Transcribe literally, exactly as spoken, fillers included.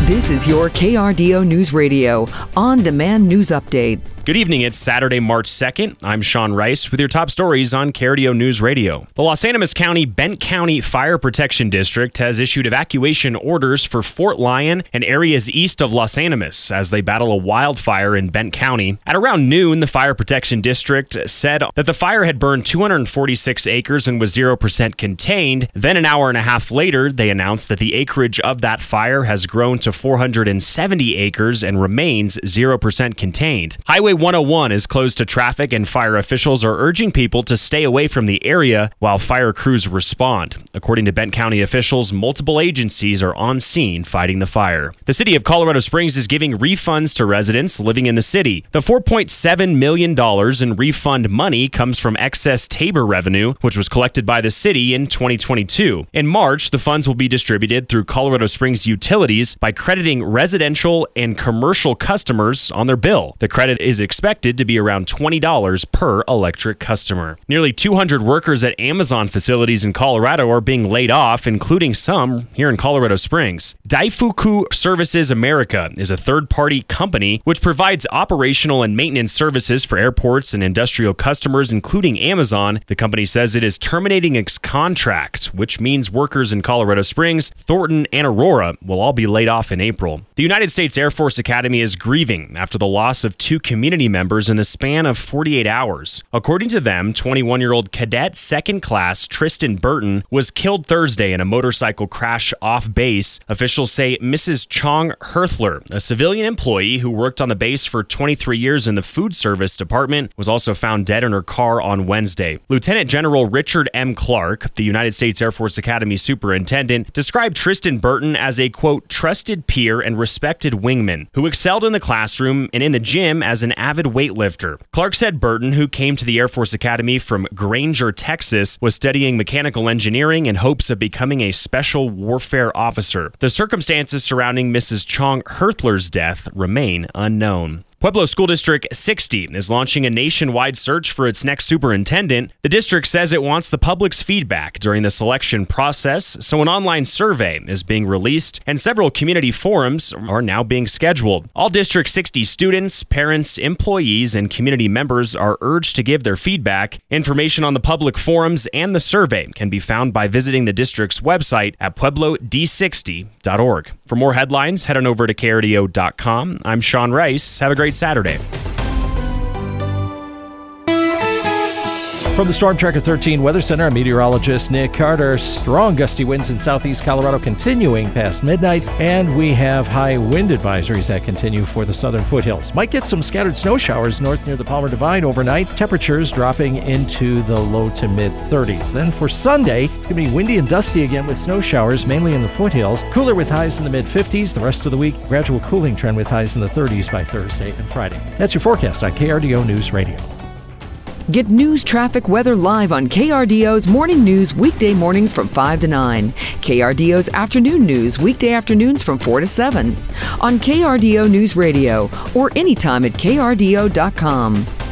This is your K R D O News Radio on-demand news update. Good evening. It's Saturday, March second. I'm Sean Rice with your top stories on K R D O News Radio. The Los Animas County Bent County Fire Protection District has issued evacuation orders for Fort Lyon and areas east of Los Animas as they battle a wildfire in Bent County. At around noon, the Fire Protection District said that the fire had burned two hundred forty-six acres and was zero percent contained. Then an hour and a half later, they announced that the acreage of that fire has grown to four hundred seventy acres and remains zero percent contained. Highway one oh one is closed to traffic, and fire officials are urging people to stay away from the area while fire crews respond. According to Bent County officials, multiple agencies are on scene fighting the fire. The city of Colorado Springs is giving refunds to residents living in the city. The four point seven million dollars in refund money comes from excess Tabor revenue, which was collected by the city in twenty twenty-two. In March, the funds will be distributed through Colorado Springs Utilities by crediting residential and commercial customers on their bill. The credit is expected to be around twenty dollars per electric customer. Nearly two hundred workers at Amazon facilities in Colorado are being laid off, including some here in Colorado Springs. Daifuku Services America is a third-party company which provides operational and maintenance services for airports and industrial customers, including Amazon. The company says it is terminating its contract, which means workers in Colorado Springs, Thornton, and Aurora will all be laid off in April. The United States Air Force Academy is grieving after the loss of two community members in the span of forty-eight hours. According to them, twenty-one-year-old cadet second class Tristan Burton was killed Thursday in a motorcycle crash off base. Officials say Missus Chong Herthler, a civilian employee who worked on the base for twenty-three years in the food service department, was also found dead in her car on Wednesday. Lieutenant General Richard M. Clark, the United States Air Force Academy superintendent, described Tristan Burton as a, quote, trusted peer and respected wingman who excelled in the classroom and in the gym as an avid weightlifter. Clark said Burton, who came to the Air Force Academy from Granger, Texas, was studying mechanical engineering in hopes of becoming a special warfare officer. The circumstances surrounding Missus Chong Herthler's death remain unknown. Pueblo School District sixty is launching a nationwide search for its next superintendent. The district says it wants the public's feedback during the selection process, so an online survey is being released and several community forums are now being scheduled. All District sixty students, parents, employees, and community members are urged to give their feedback. Information on the public forums and the survey can be found by visiting the district's website at pueblo d sixty dot org. For more headlines, head on over to K R D O dot com. I'm Sean Rice. Have a great Saturday. From the Storm Tracker thirteen Weather Center, I'm meteorologist Nick Carter. Strong gusty winds in southeast Colorado continuing past midnight, and we have high wind advisories that continue for the southern foothills. Might get some scattered snow showers north near the Palmer Divide overnight. Temperatures dropping into the low to mid thirties. Then for Sunday, it's going to be windy and dusty again with snow showers, mainly in the foothills. Cooler with highs in the mid fifties. The rest of the week, gradual cooling trend with highs in the thirties by Thursday and Friday. That's your forecast on K R D O News Radio. Get news, traffic, weather live on K R D O's Morning News weekday mornings from five to nine. K R D O's Afternoon News weekday afternoons from four to seven. On K R D O News Radio or anytime at K R D O dot com.